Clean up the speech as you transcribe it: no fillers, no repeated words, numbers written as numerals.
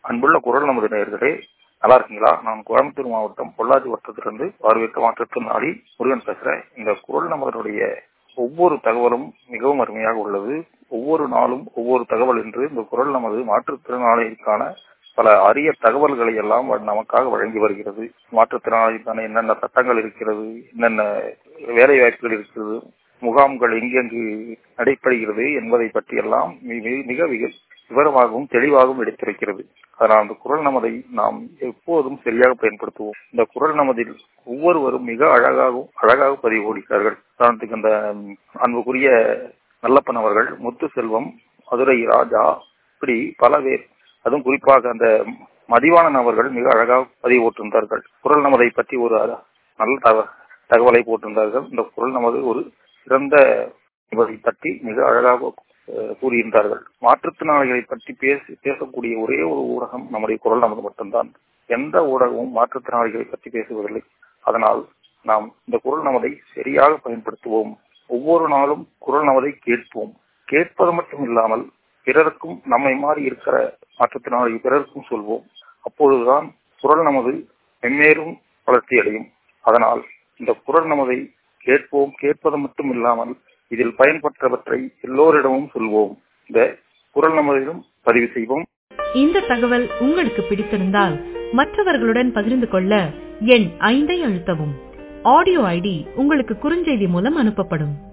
அன்புள்ள குரல் நமது நேயர்களே, நல்லா இருக்கீங்களா? நான் கோயம்புத்தூர் மாவட்டம் பொள்ளாச்சி வட்டத்திலிருந்து பார்வையற்ற மாற்றுத்திறனாளி முருகன் பேசுறேன். இந்த குரல் நமதனுடைய ஒவ்வொரு தகவலும் மிகவும் அருமையாக உள்ளது. ஒவ்வொரு நாளும் ஒவ்வொரு தகவல் என்று இந்த குரல் நமது மாற்றுத்திறனாளிகளுக்கான பல அரிய தகவல்களை எல்லாம் நமக்காக வழங்கி வருகிறது. மாற்றுத்திறனாளிக்கான என்னென்ன சட்டங்கள் இருக்கிறது, என்னென்ன வேலை வாய்ப்புகள் இருக்கிறது, முகாம்கள் எங்கெங்கு நடைபெறுகிறது என்பதை பற்றி எல்லாம் மிக விவரமாகவும் தெளிவாகவும் எடுத்துரைக்கிறது. அதனால் அந்த குரல் நமதை நாம் எப்போதும் சரியாக பயன்படுத்துவோம். இந்த குரல் நமதில் ஒவ்வொருவரும் மிக அழகாக பதிவு கொடுக்கிறார்கள். உதாரணத்துக்கு அந்த அன்புக்குரிய நல்லப்பன் அவர்கள், முத்து செல்வம், மதுரை ராஜா, இப்படி பல பேர், அதுவும் குறிப்பாக அந்த மதிவாணன் அவர்கள் மிக அழகாக பதிவு போட்டிருந்தார்கள். குரல் நமதை பற்றி ஒரு நல்ல தகவலை போட்டிருந்தார்கள். இந்த குரல் நமது ஒரு சிறந்த என்பதை பற்றி மிக அழகாக கூறுகின்றார்கள். மாற்றுத்திறனாளிகளை பற்றி பேசக்கூடிய ஒரே ஒரு ஊடகம் நம்முடைய குரல் நமது மட்டும்தான். எந்த ஊடகமும் மாற்றுத்திறனாளிகளை பற்றி பேசுவதில்லை. அதனால் நாம் இந்த குரல் நமதை சரியாக பயன்படுத்துவோம். ஒவ்வொரு நாளும் குரல் நமதை கேட்போம். கேட்பது மட்டும் இல்லாமல் பிறருக்கும் நம்மை மாறி இருக்கிற மாற்றுத்திறனாளி பிறருக்கும் சொல்வோம். அப்பொழுதுதான் குரல் நமது மென்மேலும் வளர்ச்சி அடையும். அதனால் இந்த குரல் நமதை கேட்போம். கேட்பது மட்டும் இல்லாமல் இதில் பயன்பட்டவற்றை எல்லோரிடமும் சொல்வோம். இந்த குரல் நமதிலும் பதிவு செய்வோம். இந்த தகவல் உங்களுக்கு பிடித்திருந்தால் மற்றவர்களுடன் பகிர்ந்து கொள்ள எண் 5 அழுத்தவும். ஆடியோ ஐடி உங்களுக்கு குறுஞ்செய்தி மூலம் அனுப்பப்படும்.